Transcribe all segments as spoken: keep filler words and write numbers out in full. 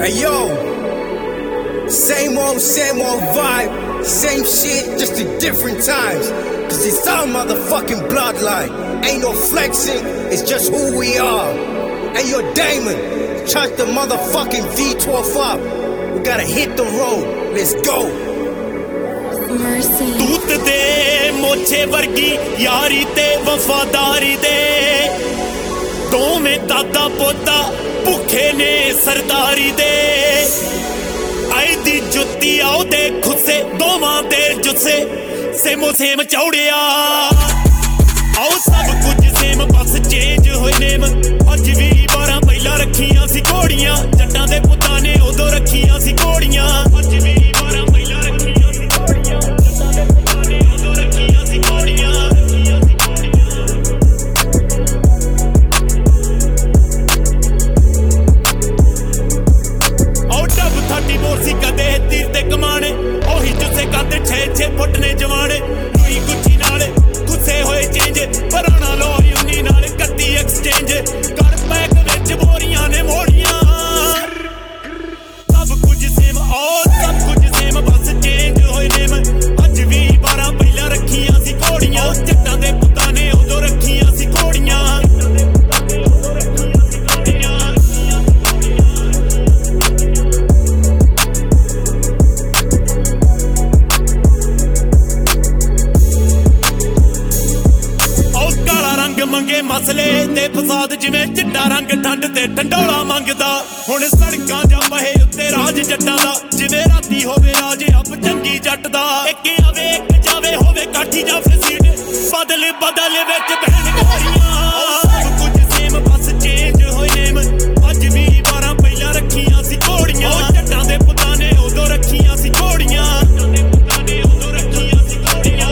Hey yo, same old, same old vibe, same shit, just in different times. Cause it's our motherfucking bloodline. Ain't no flexing, it's just who we are. Hey yo, Damon, charge the motherfucking V twelve up. We gotta hit the road, let's go. Mercy. दूत दे मोछे वर्गी यारी ते वफादारी दे दोवें दादा पोता भुखे ने सरदारी दे आई दी जुत्ती आओ दे खुसे दोवां दे जुस्से सेमो सेम चौड़िया आओ सब कुछ सेम बस चेंज होए नेम अज भी बारह पहला रखियां सी घोड़ियां जट्टां दे पुत्तां ने उदों रखियां सी घोड़ियां अज भी बारह पहला रखियां सी घोड़ियां जट्टां दे पुत्तां ने उदों रखियां सी घोड़ियां थर्टी बोर सी कदे तीर ते कमाने ओही जुस्से कद छे छे फुट ने जवाने लुई गुच्छी नाल गुस्से होए चेंज पुराना लो यूनी नाल कत्ती एक्सचेंज कर पैक विच बोरियां ने मोड़ियां सब कुछ सेम और सब कुछ सेम बस चेंज होए नेम अज भी बारह पहला रखियां सी घोड़ियां जट्टां दे पुत्तां ने उदों रखियां सी घोड़ियां मंगे मसले ते फसाद जिवें चिट्टा रंग ठंड ते ठंडोला मंगदा हुण सड़कां जा बहे उत्ते राज जट्टां दा जिवें राती होवे राज अप चंगी जट दा इक आवे इक जावे होवे काठी जा फसीड बदल बदल विच बहन गोरियां सब कुछ सेम बस चेंज होए नेम अज भी बारह पहला रखियां सी घोड़ियां जट्टां दे पुत्तां ने उदों रखियां सी घोड़ियां जट्टां दे पुत्तां ने उदों रखियां सी घोड़ियां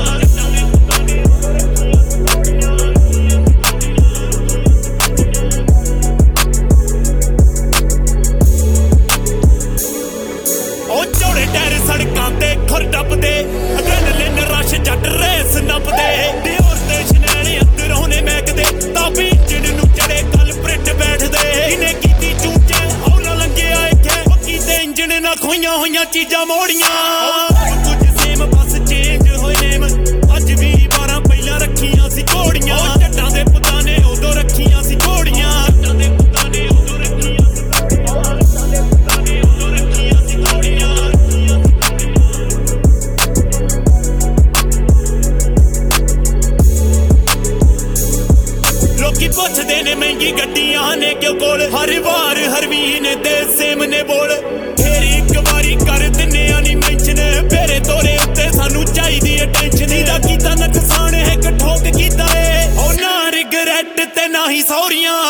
सड़कां ते खुर टपदे एड्रेनलिन रश जट रेस नपदे दियोर ते शनैने अंदरों ने महकदे ताबी इंजन नूं चढ़े कल प्रिट बैठदे इन्हें कीती चूचे हौला लंघिया इत्थे कीते इंजन ना खोईयां होईयां चीजां मोड़ियां कुछ सेम बस चेंज होए नेम अज भी बारह पहला रखियां सी घोड़ियां जट्टां दे पुत्तां ने उदों रखियां सी घोड़ियां जट्टां दे पुत्तां ने उदों रखियां सी घोड़ियां जट्टां दे पुत्तां ने उदों रखियां सी घोड़ियां लोकी पुछदे ने महंगी गड्डियां ने क्यों कोल हर वार हर महीने ते सेम ने बोल फेर इक वारी कर दिन्ने आ नी मैंशन फेरे तोरे उत्ते सानू चाहिदी अटेंशन दा कीता नुकसान है ठोक कीता है ओ ना रिगरेट ते ना ही सौरियां